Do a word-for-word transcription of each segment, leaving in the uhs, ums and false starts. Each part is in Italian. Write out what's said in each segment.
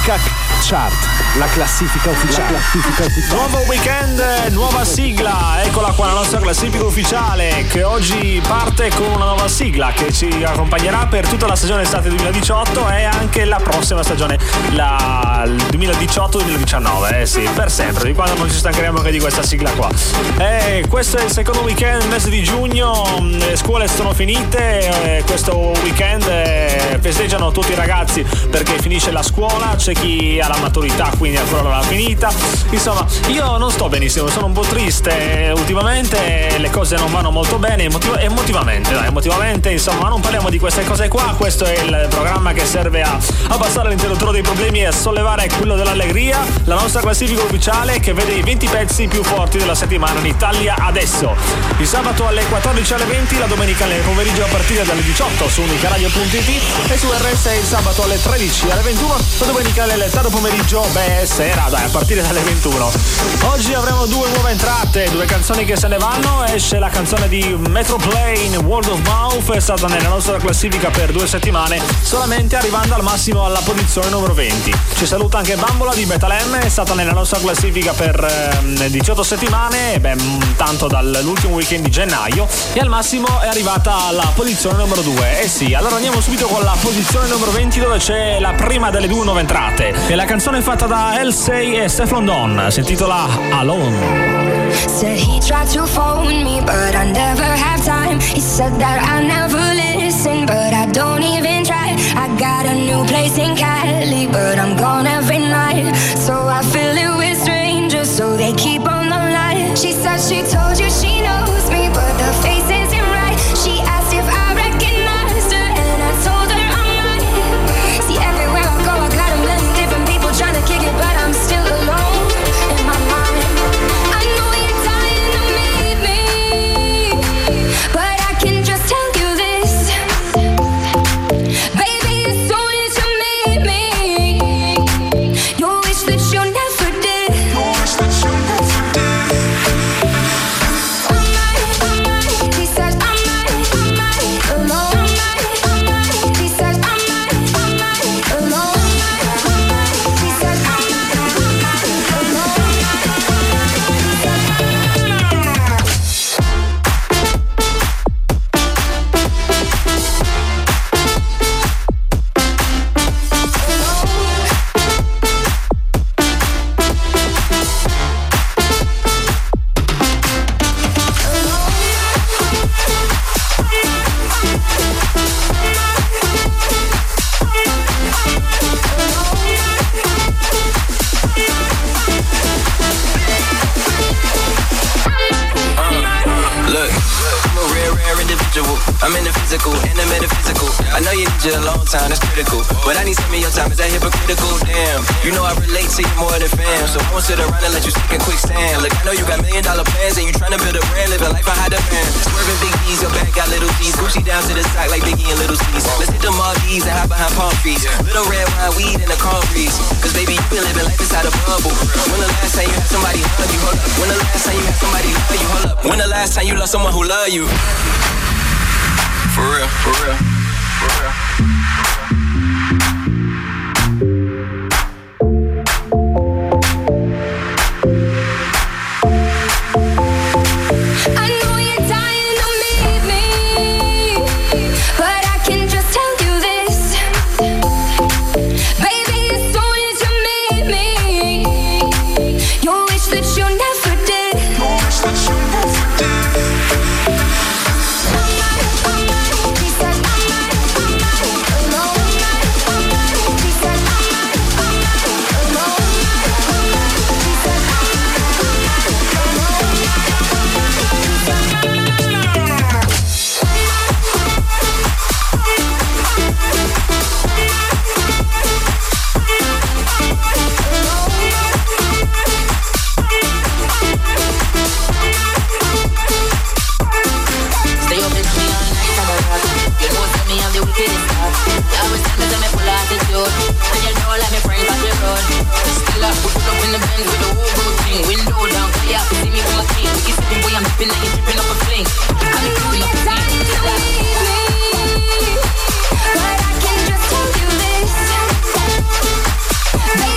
Musica Chart, la classifica ufficiale. La classifica ufficiale. Nuovo weekend, nuova sigla. Eccola qua la nostra classifica ufficiale, che oggi parte con una nuova sigla che ci accompagnerà per tutta la stagione estate duemiladiciotto e anche la prossima stagione, la duemiladiciotto duemiladiciannove. Eh sì, per sempre, di quando non ci stancheremo anche di questa sigla qua. E questo è il secondo weekend, mese di giugno, le scuole sono finite, questo weekend festeggiano tutti i ragazzi perché finisce la scuola, c'è chi ha la maturità quindi ancora non l'ha finita. Insomma, io non sto benissimo, sono un po' triste ultimamente, le cose non vanno molto bene emotiv- emotivamente, dai, emotivamente, insomma, ma non parliamo di queste cose qua. Questo è il programma che serve a abbassare l'interruttore dei problemi e a sollevare quello dell'allegria, la nostra classifica ufficiale che vede i venti pezzi più forti della settimana in Italia adesso. Il sabato alle quattordici alle venti, la domenica nel pomeriggio a partire dalle diciotto su unicaradio punto it e su R S il sabato alle tredici alle ventuno, la domenica nel tardo pomeriggio, beh, sera, dai, a partire dalle ventuno. Oggi avremo due nuove entrate, due canzoni che se ne vanno. Esce la canzone di Metroplane, World of Mouth, è stata nella nostra classifica per due settimane, solamente arrivando al massimo alla posizione numero venti. Ci saluta anche Bambola di Metal M, è stata nella nostra classifica per eh, diciotto settimane, beh, tanto dall'ultimo weekend di gennaio, e al massimo è arrivata alla posizione numero due. Eh sì, allora andiamo subito con la posizione numero venti, dove c'è la prima delle due nuove entrate. E la canzone è fatta da Halsey e Stefflon Don, si intitola Alone. Said he tried to phone me, but I never have time. He said that I never listen, but I don't even try. I got a new place in Cali, but I'm gone every night. So I fill it with strangers, so they keep on the line. She said she told you she knows me, but the face isn't right. She asked if I recognized her, and I told her I'm not. See, everywhere I go, I got a million different people trying to kick it, but I'm still alone in my mind. I know you're dying to meet me, but I can just tell you this, baby, as soon as you meet me, you'll wish that you never did. You'll wish that you never did. I might, I might, he says I might, I might, alone. I might, I might, he says I might, I might, alone. I might, he says I might, I might, alone. I'm in the physical and the metaphysical. I know you need you a long time, that's critical. But I need some of your time, is that hypocritical? Damn, you know I relate to you more than fam. So I won't sit around and let you stick in quicksand. Look, I know you got million dollar plans and you tryna build a brand, living life behind the fan. Swerving big D's, your back got little D's. Gucci down to the sock like Biggie and Little C's. Let's hit the Maldives and hide behind palm trees. Little red wine, weed and the calm breeze. Cause baby, you been living life inside a bubble. When the last time you had somebody love you? Hold up. When the last time you had somebody love you? Hold up. When the last time you loved someone who loved you? For real, for real, for real. I know you're dying to meet me, but I can just tell you this, baby, as soon as you meet me, you'll wish that you never did. You'll wish that you never did. Baby,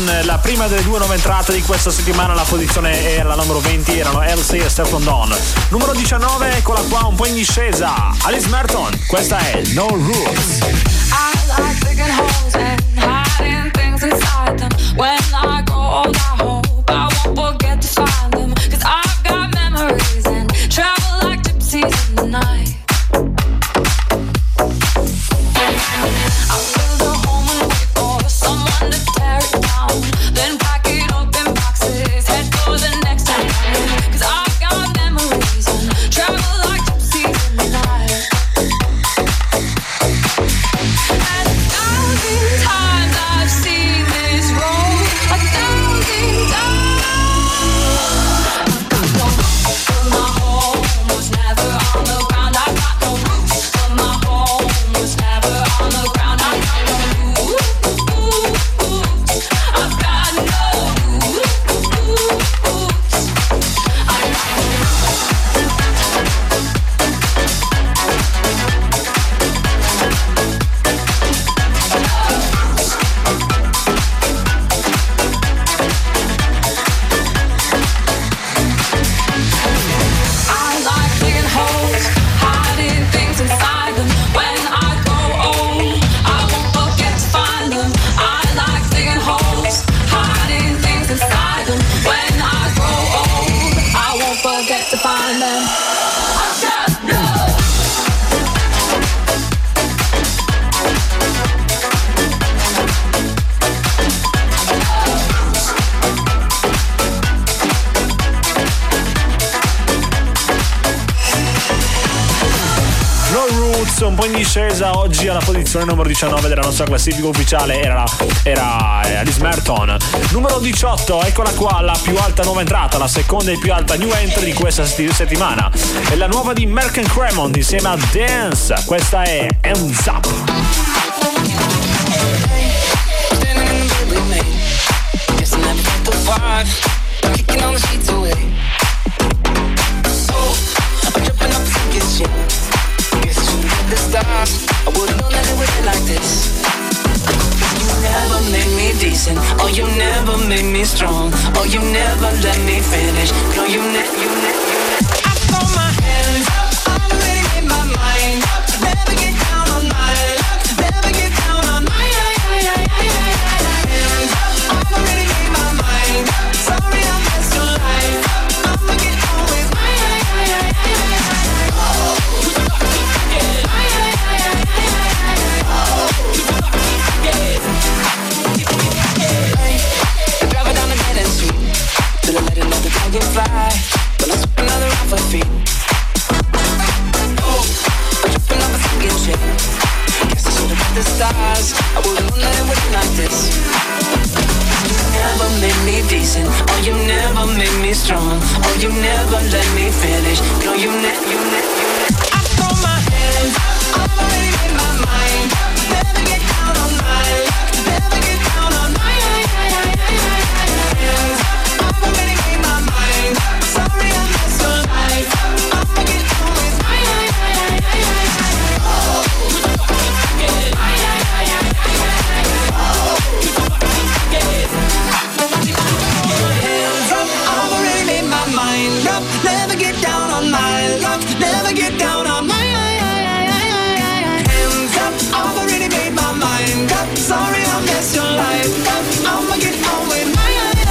Smarton, la prima delle due nuove entrate di questa settimana. La posizione era la numero venti, erano Elsie e Stefan Don. Numero diciannove, eccola qua, un po' in discesa, Alice Merton, questa è No Rules. I like digging holes and hiding things inside them. When I grow old, I hope I won't forget to find them. Cause I've got memories and travel like gypsies in the night. I'll build a home and wait for someone to tear it down. Then pack it up in boxes, head for the next town. Cause I've got memories and travel like gypsies in the night. And a thousand times I've seen this road, a thousand times. I've got no roof, but my home was never on the ground. I've got no roof, but my home was never on the ground. I've got no roof, I've got no roof, I've got no I like digging holes, hiding things inside them. When I grow old, I won't forget to find them. I like digging holes, hiding things inside them. When I grow old, I won't forget to find them. I just know. No Roots, un po' in discesa oggi alla posizione numero diciannove della nostra classifica ufficiale era, era Alice Merton. Numero diciotto, eccola qua, la più alta nuova entrata, la seconda e più alta new entry di questa settimana. È la nuova di Merck and Cremont insieme a Dance, questa è Hands Up. Standing in the bed with me. Guess I never felt the vibe. Kicking on the sheets away. Oh, I'm jumping up to get shit. Guess I should've hit the stars. I would've known that it would be like this. You never made me decent. Oh, you never made me strong. Oh, you never let me finish. No, you ne- you ne- you ne- I throw my hands up. I've already made my mind up. Never get down on my luck. Never get down on my hands up. I've already made my mind up. Sorry I messed your life up. I'ma get on with my drive it down the dead end street till I let another dragon fly. Then I swip another off her feet. Oh, I'm tripping off a sinking ship. Guess I should've hit the stars. I would've known that it would be like this. You never made me decent. Oh, you never made me strong. Oh, you never let me finish. No, you ne- you ne- you ne- I throw my hands up. I've already made my mind up. Never get down on my luck. Never get down on my hands up. I've already made my mind up. Sorry I messed your life up. I'ma get on with my hands up. I've already made my mind up. Never get down on my luck. Never get down on my hands up. I've already made my mind up. Sorry I messed your life up. I'ma get on with my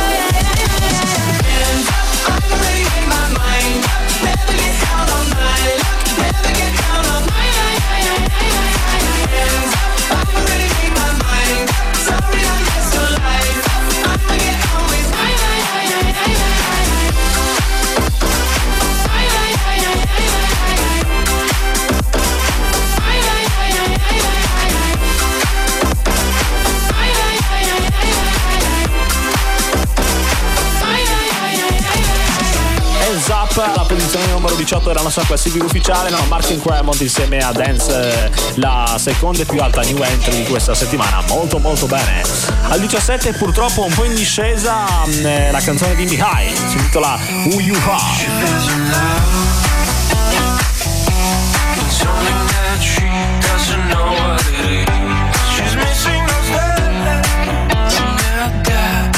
hands up. I've already made my mind up. Never get down on my luck. Never get down on my hands up. I've already made my mind up. Sorry I messed your life up. I'ma get on with my Hands Up, la posizione numero diciotto della nostra classifica ufficiale. No, Martin Cremont insieme a Dance, la seconda e più alta new entry di questa settimana. Molto molto bene. Al diciassette purtroppo un po' in discesa la canzone di Mihai, si intitola Who You Are. She's missing those legs. Yeah,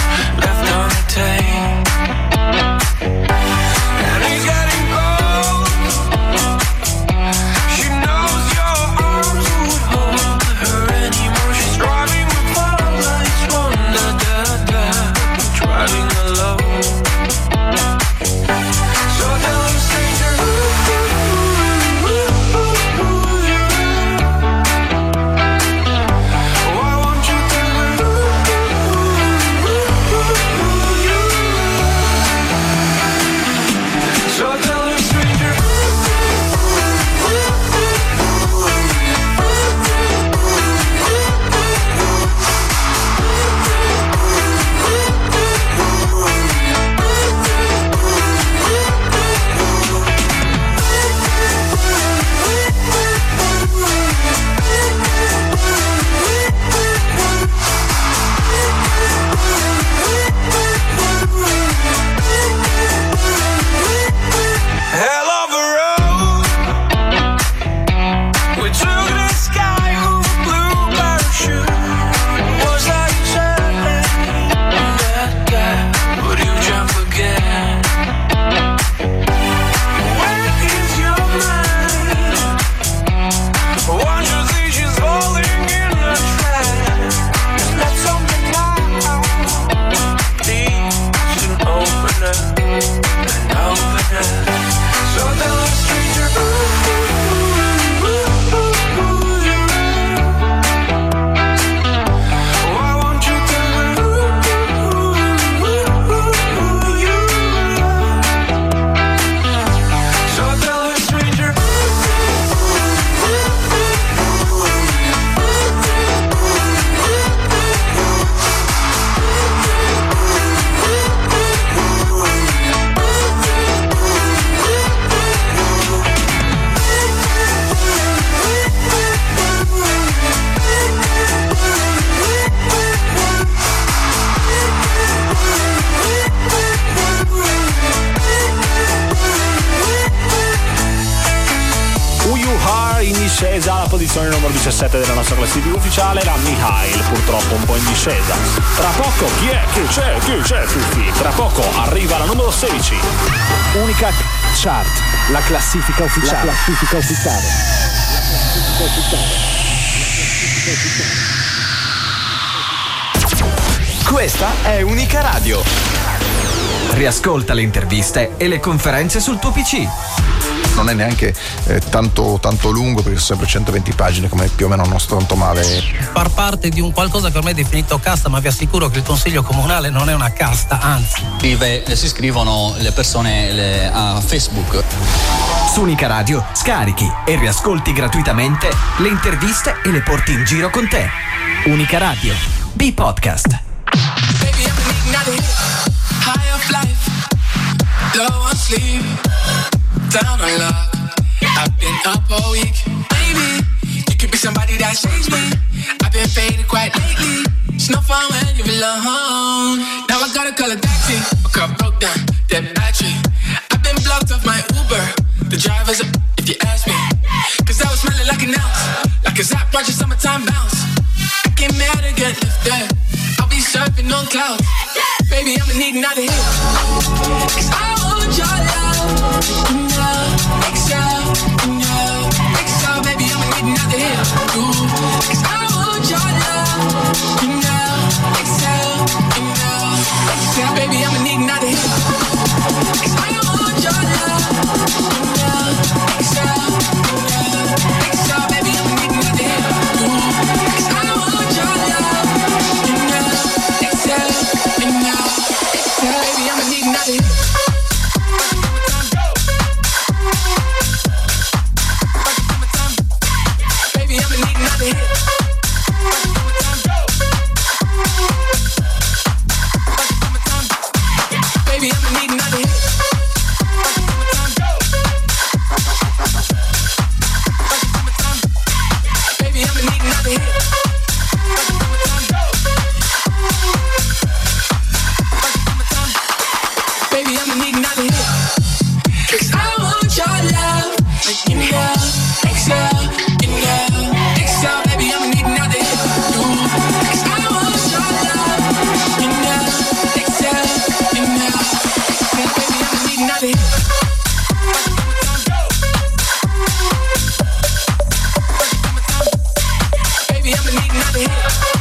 Har in discesa alla posizione numero diciassette della nostra classifica ufficiale, era Mihail, purtroppo un po' in discesa. Tra poco chi è? Chi c'è? Chi c'è? Tutti. Tra poco arriva la numero sedici. Unica Chart, la classifica ufficiale. La classifica ufficiale. La classifica ufficiale. Questa è Unica Radio. Riascolta le interviste e le conferenze sul tuo P C. Non è neanche eh, tanto, tanto lungo, perché sono sempre centoventi pagine, come più o meno non sto tanto male. Far parte di un qualcosa che ormai è definito casta, ma vi assicuro che il consiglio comunale non è una casta, anzi. Si iscrivono le persone le, a Facebook. Su Unica Radio scarichi e riascolti gratuitamente le interviste e le porti in giro con te. Unica Radio, B-Podcast. Baby, I'm ignited, high of life, low on sleep, down on luck. I've been up all week. Maybe you could be somebody that saves me. I've been faded quite lately. It's no fun when you're alone. Now I gotta call a taxi. My car broke down, dead battery. I've been blocked off my Uber. The driver's up, if you ask me. Cause I was smelling like an ounce, like a Zap Roger summertime bounce. I came out to get lifted. I'll be surfing on clouds. Baby, I'ma need another hit. Cause I want your love. No, excel, no, excel. Baby, I'ma need another hit. Ooh. Cause I want your love. No, excel, no, excel. Baby, I'ma need another hit. Cause I want your love. No, excel, no, excel. Baby, I'ma need another hit. Ooh. Cause I want your love. No, excel, no, excel. Baby, I'ma need another hit. Baby, I'ma need another hit. Baby, I'ma need another hit. Baby, I'ma need another hit. Baby, I'ma need another hit. Cause I want your love. Like in love, excel, in love, excel. Baby, I'ma need another hit. Ooh. Cause I want your love. In love, excel, in love, excel. Baby, I'ma need another hit. Baby, I'ma need another hit.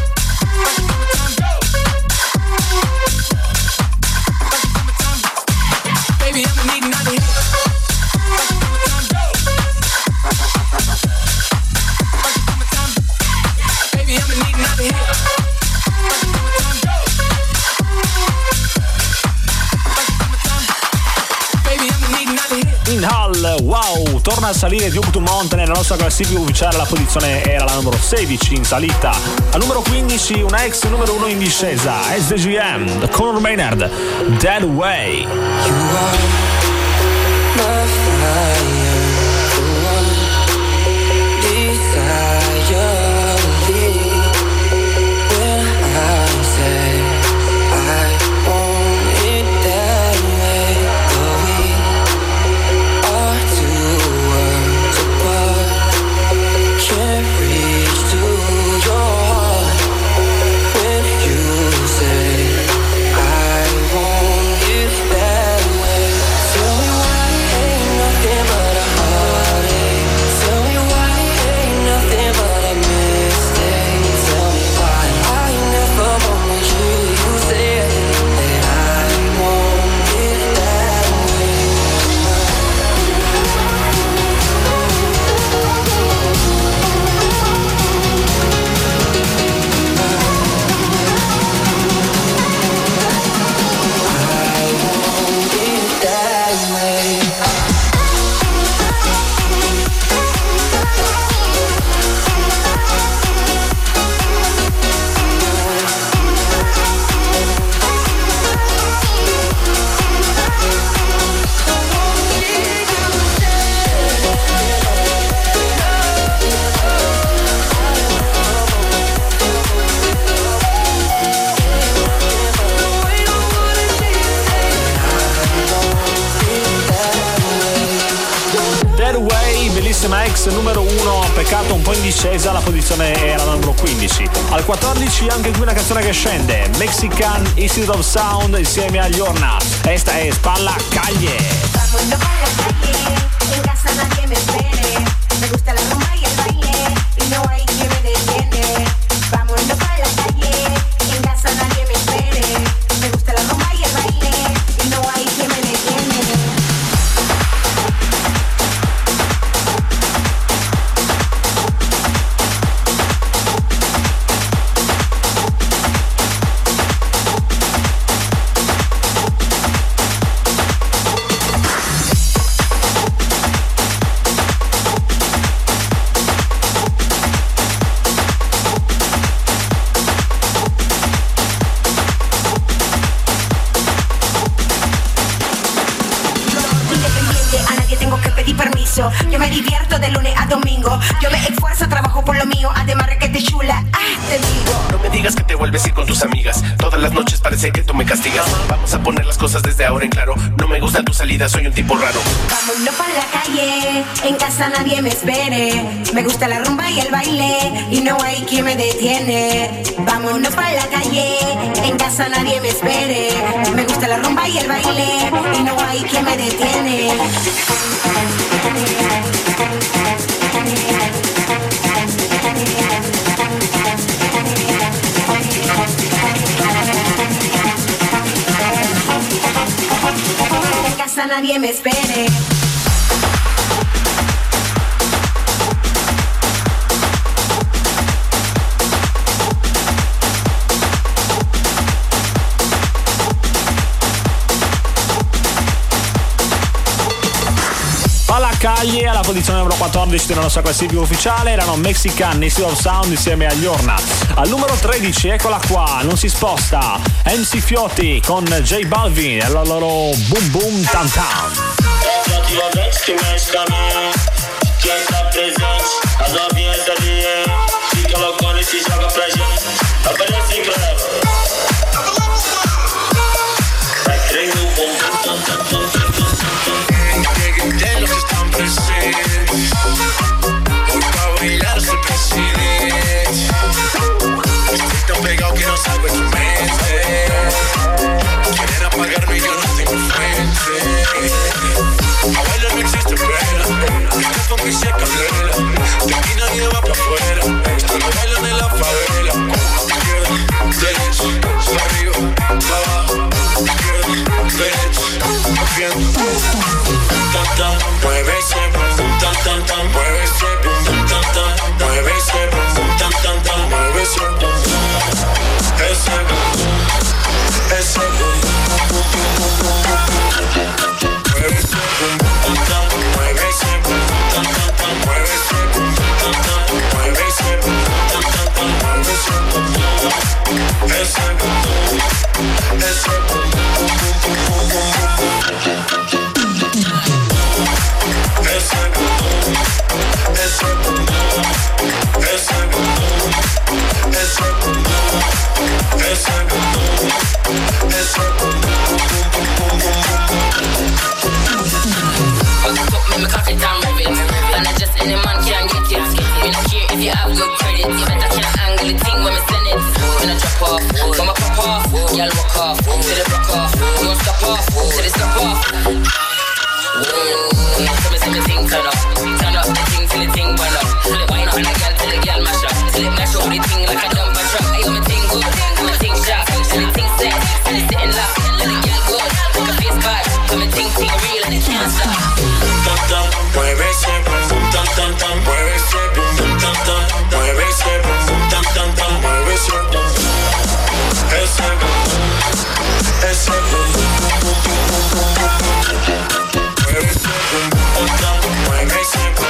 Baby, I'ma need another hit. Baby, I'ma need another hit. Baby, I'ma need another hit. In Hall, wow, torna a salire Duke Dumont nella nostra classifica ufficiale, la posizione era la numero sedici in salita. Al numero quindici una ex numero uno in discesa, S D G M, The Conor Maynard, Dead Way. You are my fire, the one desire. When I say I want it that way, but we are two worlds apart. Can't reach to your heart. When you say I want it that way, so Ray, bellissima ex numero uno, peccato un po' in discesa, la posizione era numero quindici. Al quattordici anche qui una canzone che scende, Mexican Institute of Sound insieme a Giorna. Esta è Spalla Calle. Vámonos pa' la calle, en casa nadie me espere. Me gusta la rumba y el baile, y no hay quien me detiene. Vámonos pa' la calle, en casa nadie me espere. Me gusta la rumba y el baile, y no hay quien me detiene. Yo me divierto de lunes a domingo. Yo me esfuerzo, trabajo por lo mío. Además requete chula, ah, te digo. No me digas que te vuelves a ir con tus amigas. Todas las noches parece que tú me castigas. Vamos a poner las cosas desde ahora en claro. No me gusta tu salida, soy un tipo raro. Vámonos pa' la calle, en casa nadie me espere. Me gusta la rumba y el baile, y no hay quien me detiene. Vámonos pa' la calle, en casa nadie me espere. Me gusta la rumba y el baile, y no hay quien me detiene. En casa nadie me espere. Alla Calle alla posizione numero quattordici della nostra classifica ufficiale erano Mexican Institute of Sound insieme a Giorna. Al numero tredici, eccola qua, non si sposta, M C Fiotti con J Balvin e la loro Boom Boom Tam Tam. Relativamente que mexe com a minha. Quem tá presente, as novinhas ali, hein? Fica loucona e se joga pra gente. Aparece pra ela. Vai crendo o bom tam tam tam tam tam. De los que están presentes, hoy pa' bailar se preside. Estoy tan pegado que no salgo de tu mente. Quieren apagarme y yo no tengo frente. A bailar no existe pena. Estás con mi seca candela. De aquí nadie va pa' afuera. Esto lo bailan en la favela. Izquierda, derecha, pa' arriba, pa' abajo. Izquierda, derecha, moviendo. Tan tan, mueve ese boom, tan tan tan, mueve ese boom, tan tan, mueve ese boom, tan tan tan, mueve ese boom, ese boom, ese boom, mueve ese boom, tan tan, mueve ese boom, tan tan tan, mueve ese boom, tan tan, mueve ese boom, tan tan tan, mueve ese boom, ese boom, ese boom. Any man can get it. Me not care if you have good credit. You better can't angle the thing when me send it. Me not drop off, when me pop off, y'all walk off, till it rock off. Don't stop off, till it stop off. Whoa, so me see me thing turn up, turn up the thing till the thing burn up. Till it wind up and the girl till the girl mash up. Till it mash up the thing like a dumper truck. Ayo me thing good, me thing sharp, and the thing set, and it sitting locked. And the girl good, like a face card. So me thing thing real and it can't stop. Dum dum, mueve ese boom, dum dum dum, mueve ese boom, dum dum, mueve ese boom, dum dum dum, mueve ese boom, ese boom, ese boom, mueve ese boom, dum dum, mueve ese boom.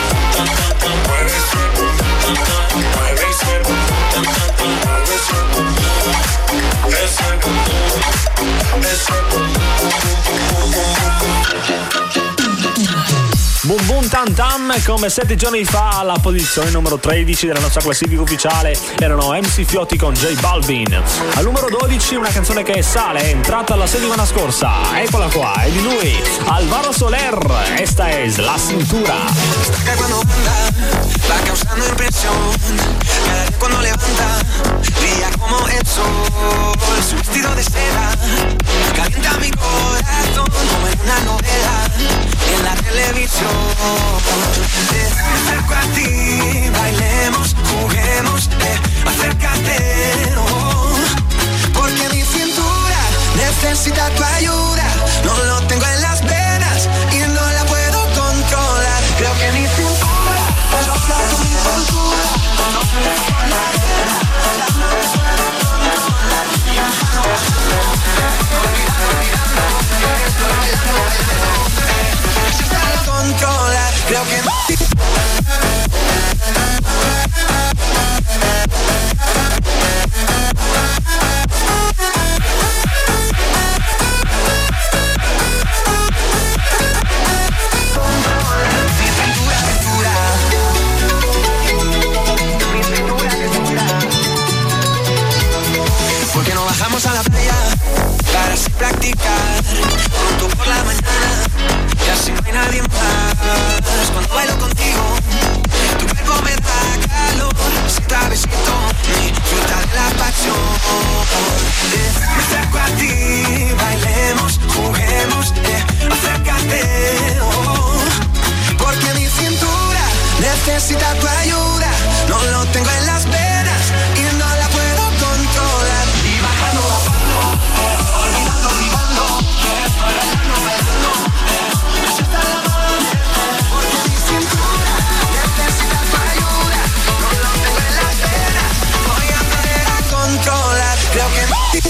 Tam Tam, come sette giorni fa alla posizione numero tredici della nostra classifica ufficiale erano M C Fiotti con J Balvin. Al numero dodici una canzone che sale, è entrata la settimana scorsa, eccola qua, è di lui, Alvaro Soler, esta es La Cintura. Destaca cuando anda, va causando impresión. Cada día cuando levanta, brilla como el sol. Su vestido de seda calienta mi corazón como en una novela en la televisión. Eh, me acerco a ti, bailemos, juguemos, eh, acércate, oh, porque mi cintura necesita tu ayuda. No lo tengo en las venas y no la puedo controlar. Creo que mi cintura choca con mi cintura. No me dejo la arena, no me suelo controlar. Estoy bailando, bailando, necesito controlar. Creo que mi a la playa para así practicar. Pronto por la mañana y así no hay nadie más. Cuando bailo contigo, tu cuerpo me da calor. Besito a besito, disfruta de la pasión. Eh, me acerco a ti, bailemos, juguemos, eh, acércate, oh, porque mi cintura necesita tu ayuda. No lo tengo en las venas y no la puedo controlar. Y bajando, bajando, eh, olvidando, olvidando, eh, bailando, bailando, eh, me sienta la mano, eh, porque mi cintura necesita tu ayuda. No lo tengo en las venas, voy a aprender a controlar. Creo que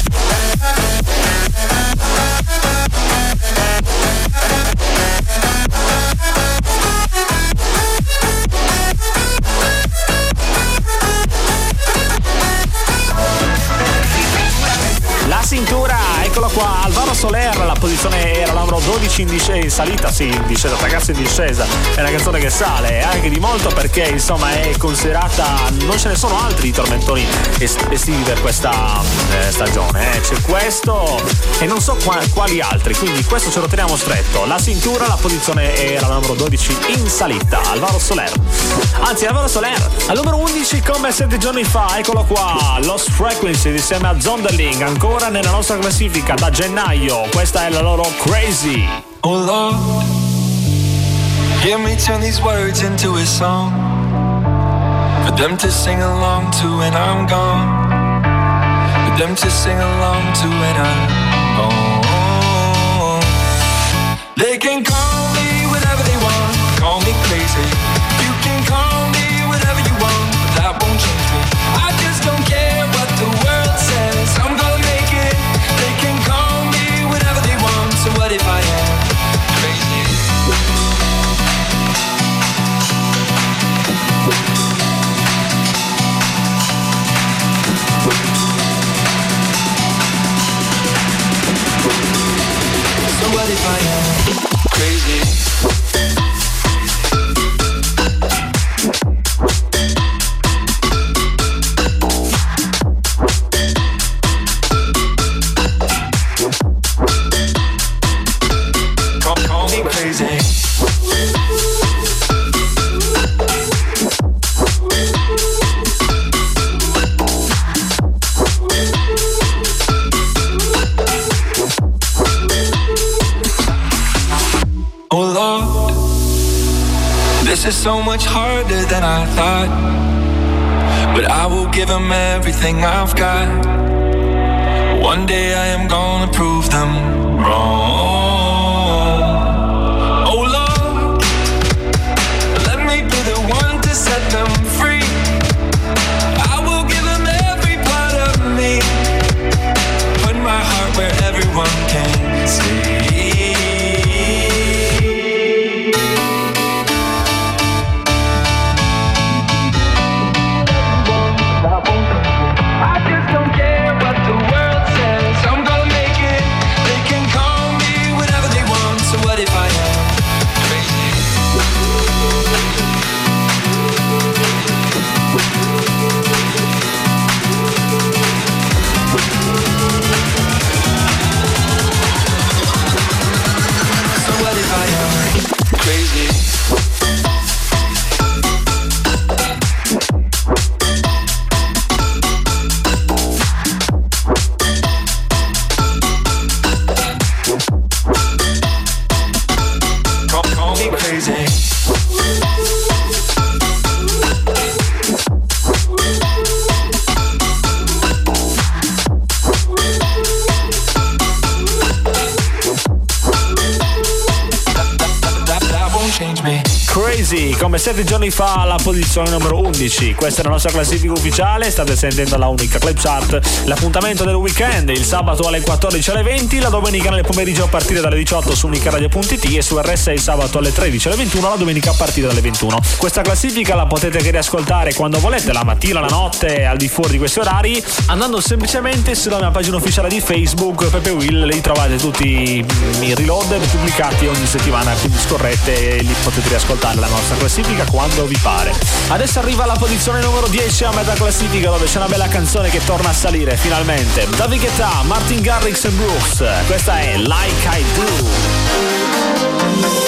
La Cintura, eccolo qua, Alvaro Soler, la posizione era la numero dodici in discesa, in salita, sì, in discesa, ragazzi in discesa, è una canzone che sale, anche di molto perché insomma è considerata, non ce ne sono altri tormentoni estivi per questa eh, stagione, eh. C'è questo e non so qua, quali altri, quindi questo ce lo teniamo stretto. La Cintura, la posizione era la numero dodici in salita, Alvaro Soler. Anzi, Alvaro Soler, al numero undici come sette giorni fa, eccolo qua, Lost Frequency insieme a Zonderling, ancora nella nostra classifica da gennaio, questa è la loro Crazy. Oh Lord, hear me turn these words into a song for them to sing along to when I'm gone, for them to sing along to when I'm gone. They can call me whatever they want, call me crazy. You can call me whatever you want, but that won't change me. I just don't care what the world says, I'm gonna make it. They can call me whatever they want, so what if I am crazy? So what if I am crazy? This is so much harder than I thought, but I will give them everything I've got. One day I am gonna prove them wrong. Oh Lord, let me be the one to set them free. I will give them every part of me, put my heart where everyone can see. Canzoni, come sette giorni fa alla posizione numero undici. Questa è la nostra classifica ufficiale, state sentendo la Unica Club Chart. L'appuntamento del weekend, il sabato alle quattordici alle venti, la domenica nel pomeriggio a partire dalle diciotto su unicaradio punto it e su R S I il sabato alle tredici alle ventuno, la domenica a partire dalle ventuno. Questa classifica la potete che riascoltare quando volete, la mattina, la notte, al di fuori di questi orari, andando semplicemente sulla mia pagina ufficiale di Facebook Pepe Will. Lì trovate tutti i reload pubblicati ogni settimana, quindi scorrete e lì potete riascoltare la nostra classifica quando vi pare. Adesso arriva la posizione numero dieci a metà classifica, dove c'è una bella canzone che torna a salire finalmente. David Guetta, Martin Garrix e Brooks, questa è Like I Do.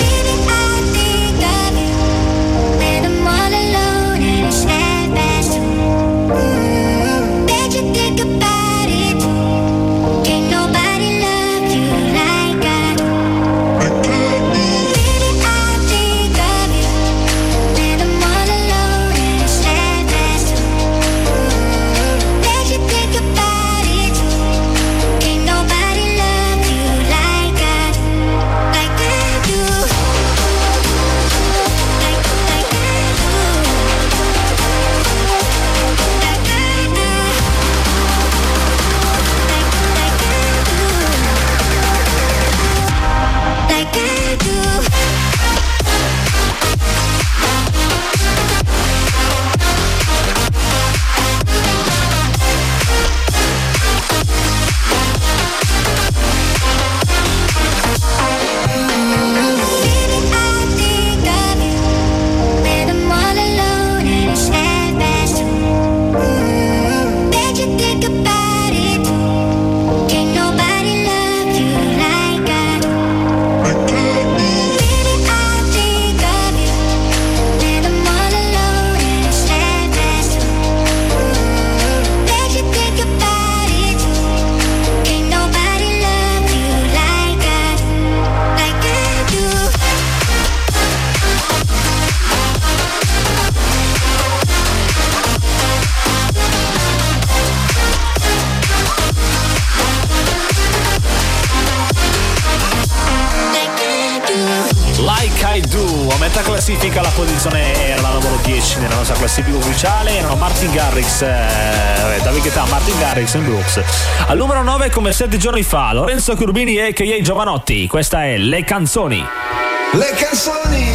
Classifica, la posizione era la numero dieci nella nostra classifica ufficiale, erano Martin Garrix, eh, David Guetta, Martin Garrix e Brooks. Al numero nove, come sette giorni fa, Lorenzo Curbini a k a. Giovanotti, questa è Le Canzoni. Le canzoni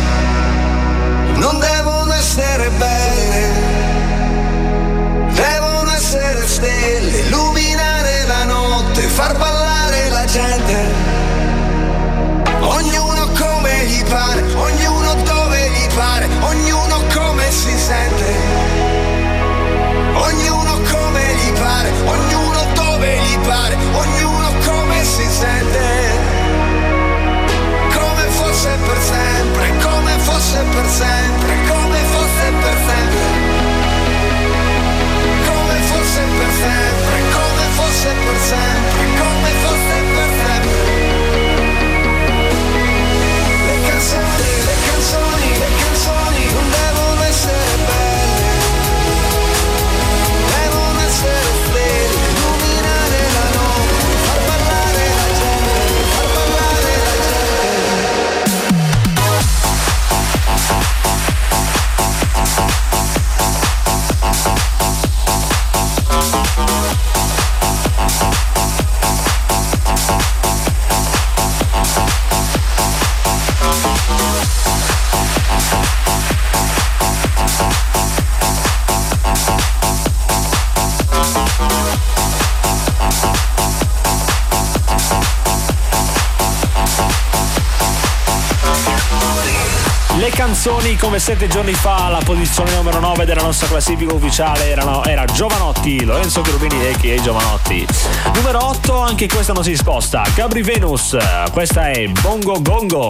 non devono essere belle, devono essere stelle, illuminare la notte, far ballare la gente, ognuno come gli pare, ognuno dove gli pare, ognuno come si sente, ognuno come gli pare, ognuno dove gli pare, ognuno come si sente, come fosse per sempre, come fosse per sempre, come fosse per sempre, come fosse per sempre, come fosse per sempre, come fosse per sempre. Le canzoni, le canzoni, le canzoni non devono essere belle, devono essere stelle, illuminare la notte, far ballare la gente, far ballare la Le canzoni, come sette giorni fa, la posizione numero nove della nostra classifica ufficiale erano, era Giovanotti, Lorenzo Cherubini a k a. Giovanotti. Numero otto, anche questa non si sposta, Gabri Venus, questa è Bongo Gongo.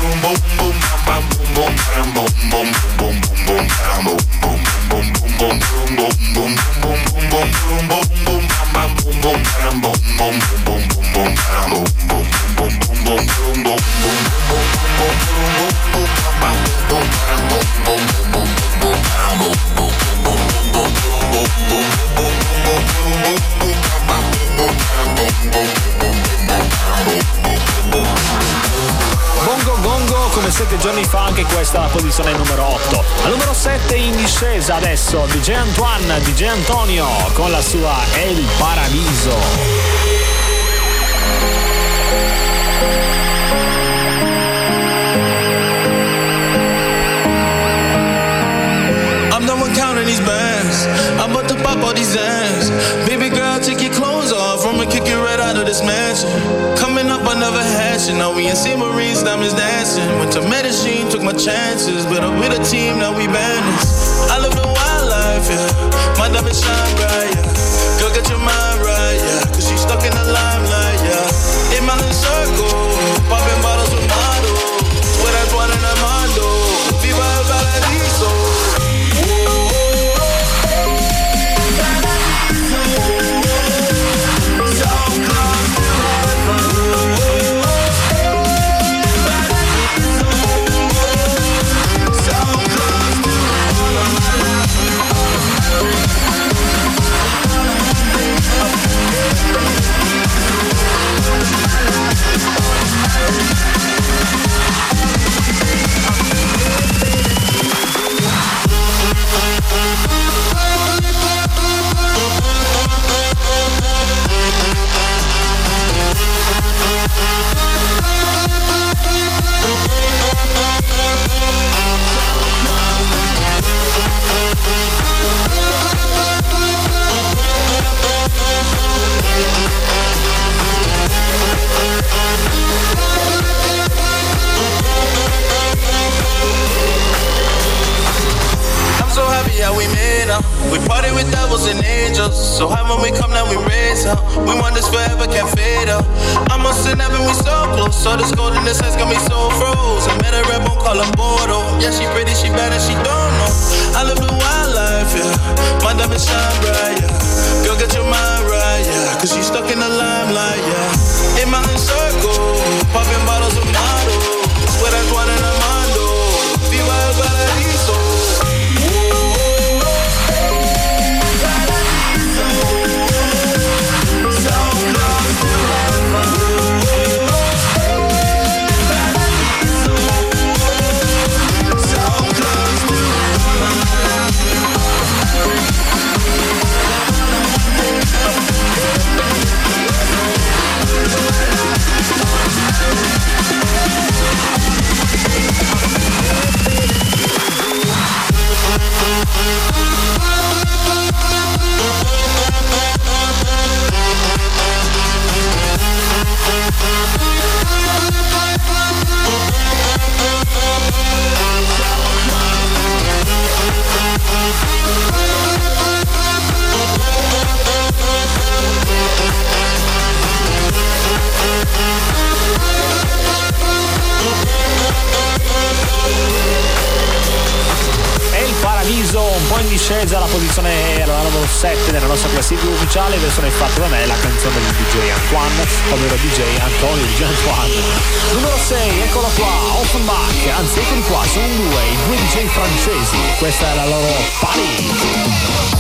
Sette giorni fa anche questa la posizione numero otto. Al numero sette in discesa adesso D J Antoine, D J Antonio con la sua El Paradiso. I'm done with counting these bands. I'm about to pop all these ends. Baby girl, take your clothes off. I'ma kick you right out of this mansion. Coming up, I never had you. Now we in Sea Marines, diamonds dancing. Went to Medellin, took my chances. But I'm with a team, now we bandits. I live the wild life, yeah. My diamond shine bright, yeah. Girl, get your mind right, yeah. Cause she's stuck in the limelight, yeah. In my little circle, popping bottles with models. With that one in Armando. Viva el Paradiso. Yeah, we made up. We party with devils and angels. So high when we come down, we raise up. We want this forever, can't fade up. I'm on sin, having we so close. So this gold in this sense got me so froze. I met a red bone, call her Bordeaux. Yeah, she pretty, she bad, and she don't know. I live the wild life, yeah. My diamond shine bright, yeah. Girl, get your mind right, yeah. Cause you stuck in the limelight, yeah. In my circle, popping bottles of models. With that one in Armando. Viva el Paradiso. Un po' in discesa, la posizione era la numero sette nella nostra classifica ufficiale, versione fatta da me, la canzone del D J Antoine, ovvero D J Antonio D J Antoine. Numero sei, eccolo qua, Offenbach, anzi eccoli qua, sono due, i due D J francesi, questa è la loro Paris.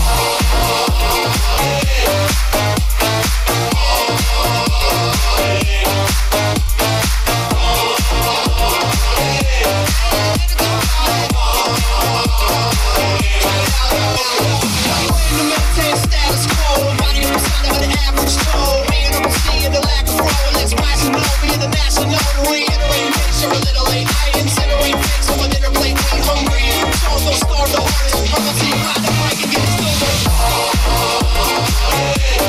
Start the artist, I'm gonna see why the mic and get it still.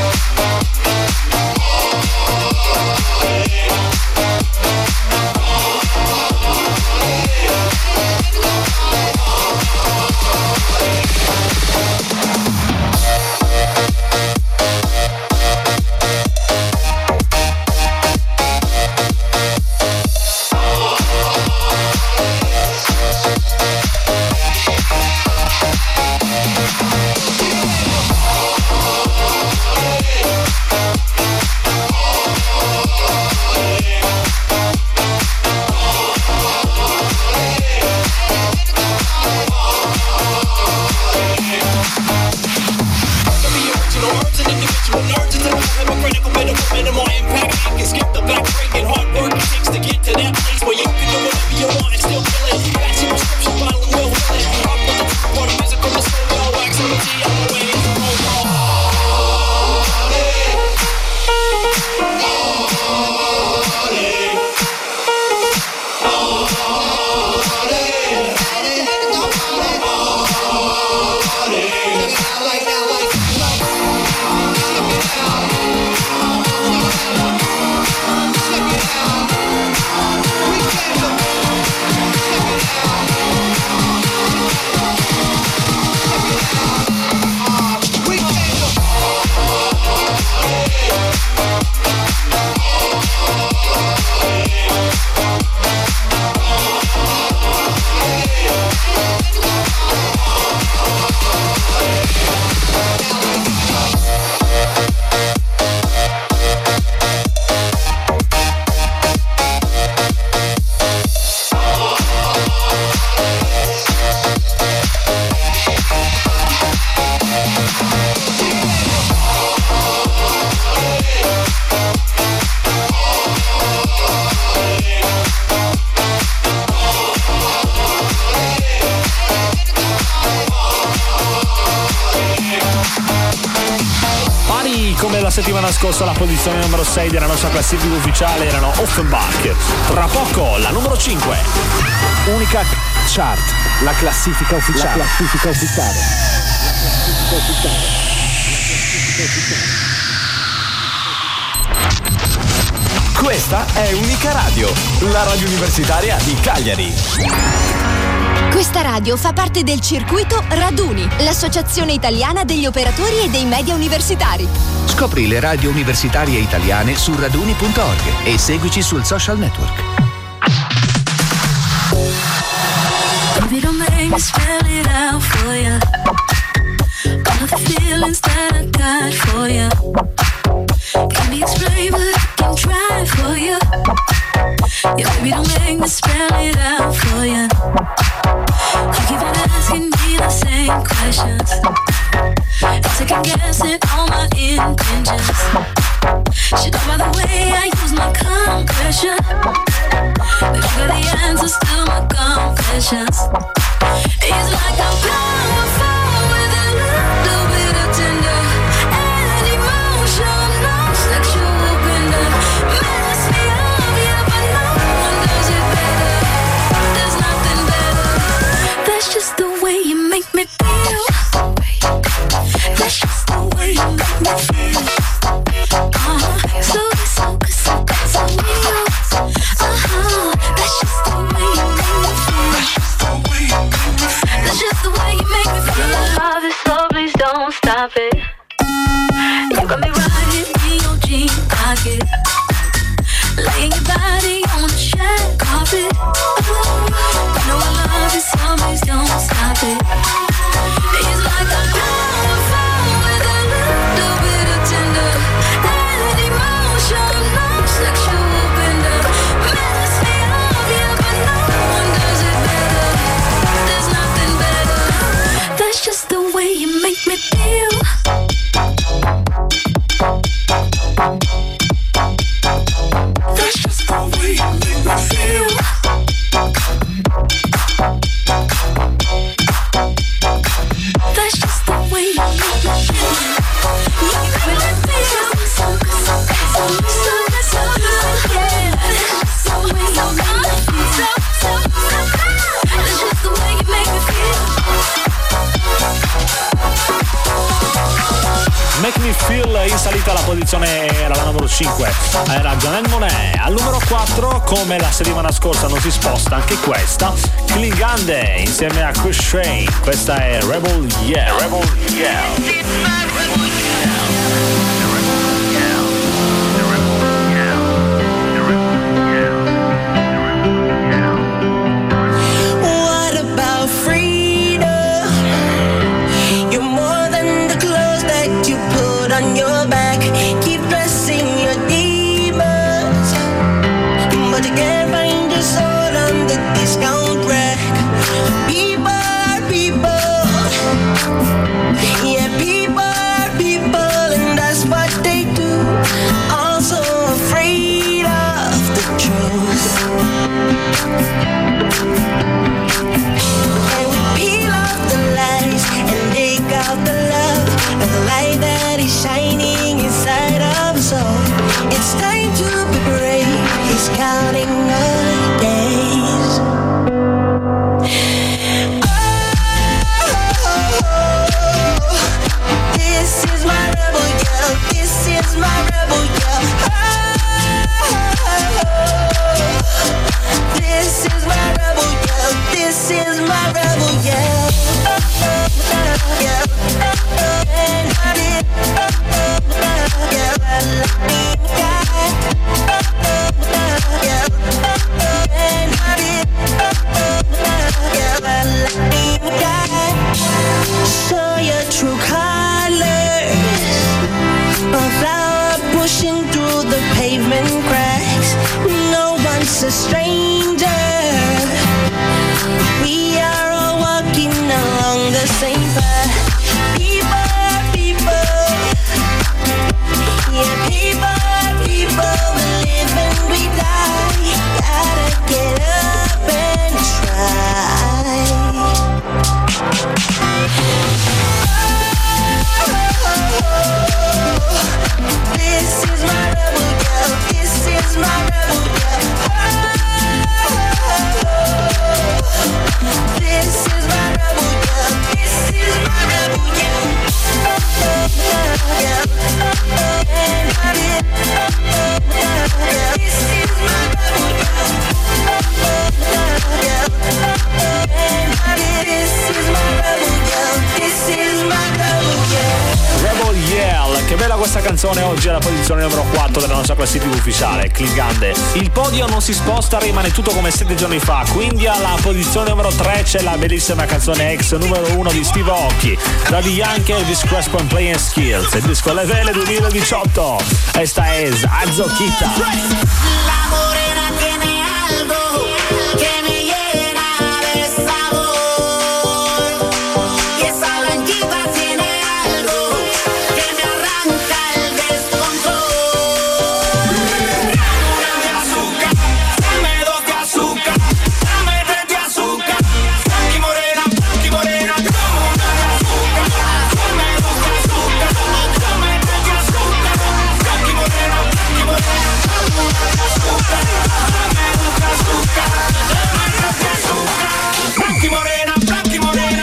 that place where you can do whatever you want and still kill it. Got your prescription bottle and we'll fill it. Up with the top water music from the soul, wax on the T, I'm away. Settimana scorsa la posizione numero sei della nostra classifica ufficiale erano Offenbach. Tra poco la numero cinque. Unica Chart, la classifica ufficiale. La classifica ufficiale. La classifica ufficiale. Questa è Unica Radio, la radio universitaria di Cagliari. Questa radio fa parte del circuito Raduni, l'associazione italiana degli operatori e dei media universitari. Scopri le radio universitarie italiane su raduni punto org e seguici sul social network. Baby, don't make me spell it out for ya. All of the feelings that I got for ya. Can't be explained, but I can try for ya. Yeah, baby, don't make me spell it out for ya. You keep on asking me the same questions. Second guessing all my intentions. Should know by the way I use my compression that you got the answers to my confessions. It's like I'm powerful with a little bit of tender and emotional sexual bender. Mess me up, yeah, but no one does it better. There's nothing better. That's just the way you make me feel. That's just the way you make me feel. Uh-huh. So good, so good, so good, so real. Uh-huh. That's just the way you make me feel. That's just the way you make me feel. That's just the way you make me feel. Love is slow, please don't stop it. You got me riding in your jean pocket, laying your body on the shag carpet. You know I love you, so please don't stop it. It's like a powerful with a little bit of tender and emotional sexual bender. Mess me up, yeah, but no one does it better. There's nothing better. That's just the way you make me feel. That's just the way you make me feel. That's just the way you make me feel. You make me feel so good, so good, so good, so good, so good, yeah. That's just the way you make me feel. So, so, that's just the way you make me feel. Make Me Feel in salita alla posizione era la numero cinque, era Janelle Monáe. Al numero quattro, come la settimana scorsa non si sposta anche questa, Klingande insieme a Chris Shane. Questa è Rebel Yeah. Rebel Yeah. People, people, and that's why And we peel off the lies and take out the love, and the light that is shining inside of us all. It's time to be brave. He's counting our days. This is my rebel girl, this is my rebel girl. This is my rebel girl, this is my rebel girl. Show your true colors. A flower pushing through the pavement cracks. No one's a stranger. We are all walking along the same path. People, people. Yeah, people, people. We live and we die. Gotta get up and try. This is my rebel girl, this is my rebel girl. This is my rebel girl, this is my rebel girl. This is my rebel girl. This is my rebel girl, this is my rebel girl. Rebel Yell, che bella questa canzone, oggi alla posizione numero quattro della nostra classifica ufficiale, cliccante. Il podio non si sposta, rimane tutto come sette giorni fa, quindi alla posizione numero tre c'è la bellissima canzone ex numero uno di Steve Aoki, Daddy Yankee, Elvis Crespo and Playing Skills, il disco Level duemiladiciotto. Esta es Azoquita. La morena tiene algo que me llena de sabor, y esa blanquita tiene algo que me arranca el descontrol. Una de azúcar, dame dos de azúcar, dame tres de azúcar, blanqui morena, blanqui morena, como una de azúcar. Dame dos de azúcar, dame tres de azúcar, blanqui morena, blanqui morena, como una de azúcar. Dame dos de azúcar, dame tres de azúcar, blanqui morena, blanqui morena.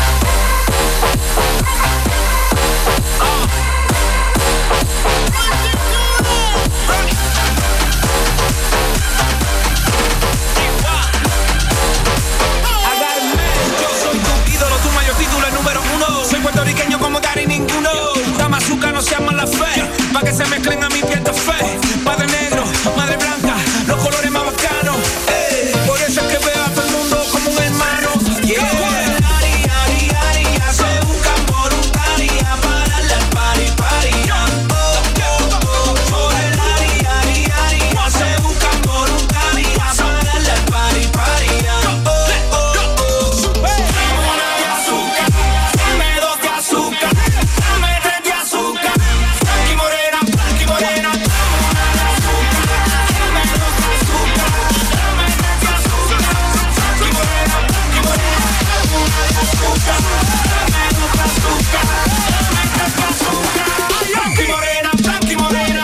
Yo soy tu ídolo, tu mayor título, el número uno. Soy puertorriqueño como Gary ninguno. Dame azúcar, no seas mala fe, pa' que se mezclen a mi piel de fe. Padre negro, madre blanca, los colores más bacanos. Ey, por eso es que veo a todo el mundo como un hermano. Yeah. Ari, Ari, Ari, ya se buscan voluntarias para darle al party, party. Oh, oh, oh, por el Ari, Ari, Ari, ya se buscan voluntarias para darle al party, party. Oh, oh, oh, oh. Dame una de azúcar, dame dos de azúcar, dame tres de azúcar, blanqui morena, blanqui morena. Dame una de azúcar, dame dos de azúcar, dame tres de azúcar, blanqui morena, blanqui morena. Dame una de azúcar, dame dos de azúcar, dame tres de azúcar, blanqui morena, blanqui morena.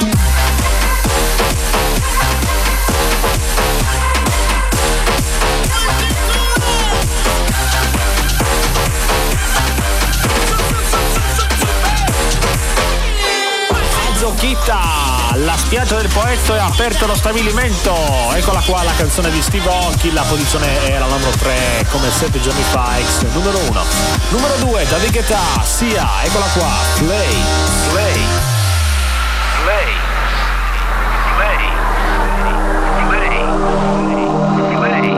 Azoquita, la spiaggia del poeta è aperto lo stabilimento. Eccola qua la canzone di Steve Aoki, la posizione era la numero tre come sette giorni fa, ex numero uno. Numero due, David Guetta, Sia, eccola qua, Play, Play, Play, Play, Play, Play.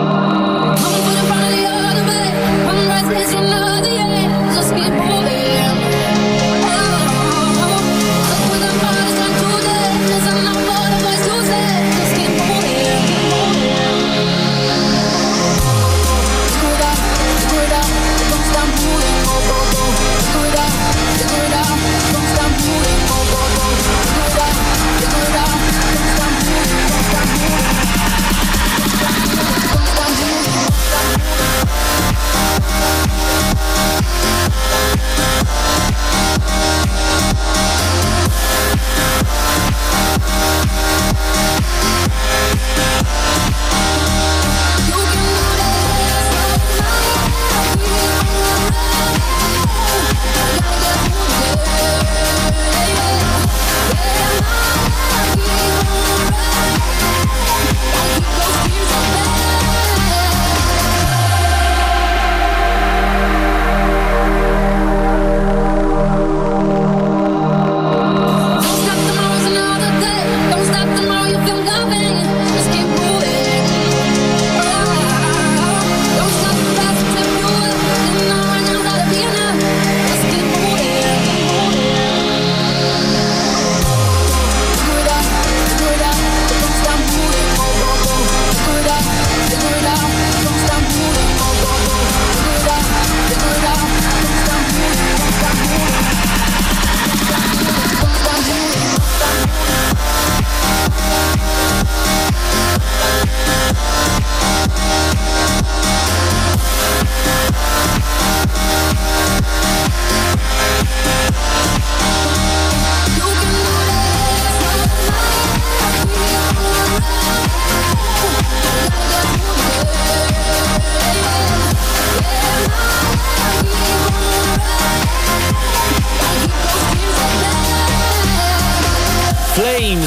Don't stop moving,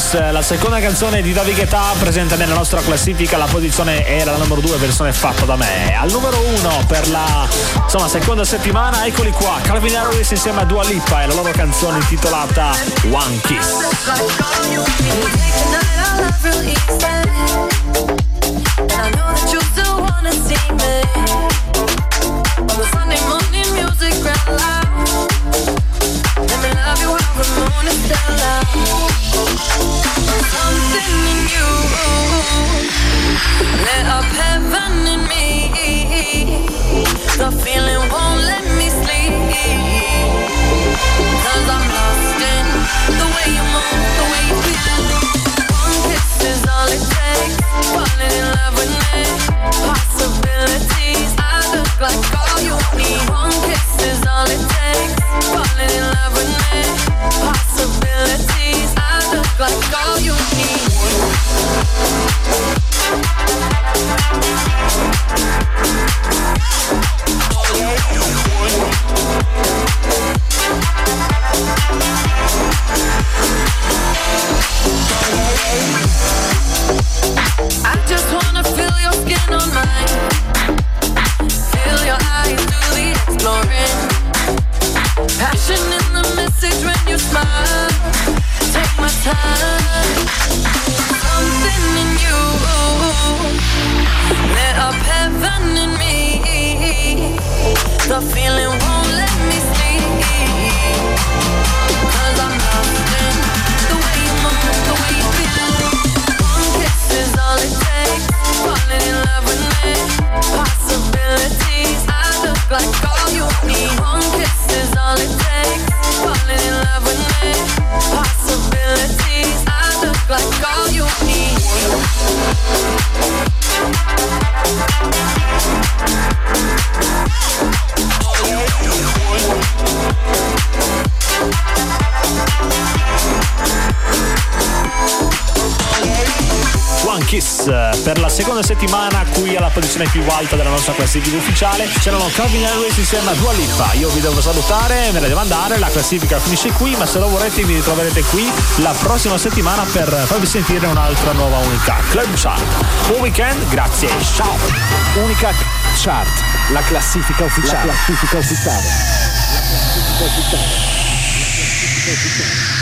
Kiss, la seconda canzone di David Guetta presente nella nostra classifica. La posizione era la numero due, versione fatta da me. Al numero uno per la insomma seconda settimana, eccoli qua, Calvin Harris insieme a Dua Lipa e la loro canzone intitolata One Kiss. Let me love you while the moon is still out. Something in you lit up heaven in me. The feeling won't let me sleep, 'cause I'm lost in the way you move, the way you feel. One kiss is all it takes. Falling in love with me. Possibilities. I look like all you need. One kiss is all it takes. Falling in love with me. Possibilities. I look like all you need. I just wanna feel your skin on mine. Feel your eyes do the exploring. Passion in the message when you smile. Take my time. Something in you lit up heaven in me. The feeling won't let me sleep, 'cause I'm lost in the way you move, the way you feel. One kiss is all it takes. Falling in love with me. Possibilities. I look like all you need. One kiss is all it takes. Falling in love with me. Possibilities. I look like all you need. One Kiss per la seconda settimana qui alla posizione più alta della nostra classifica ufficiale. C'erano Calvin Harris insieme a Dua Lipa. Io vi devo salutare, me la devo andare, la classifica finisce qui, ma se lo vorrete vi ritroverete qui la prossima settimana per farvi sentire un'altra nuova Unica Club Chart. Buon weekend, grazie, ciao. Unica Chart, la classifica ufficiale. La classifica ufficiale. La classifica ufficiale. La classifica ufficiale.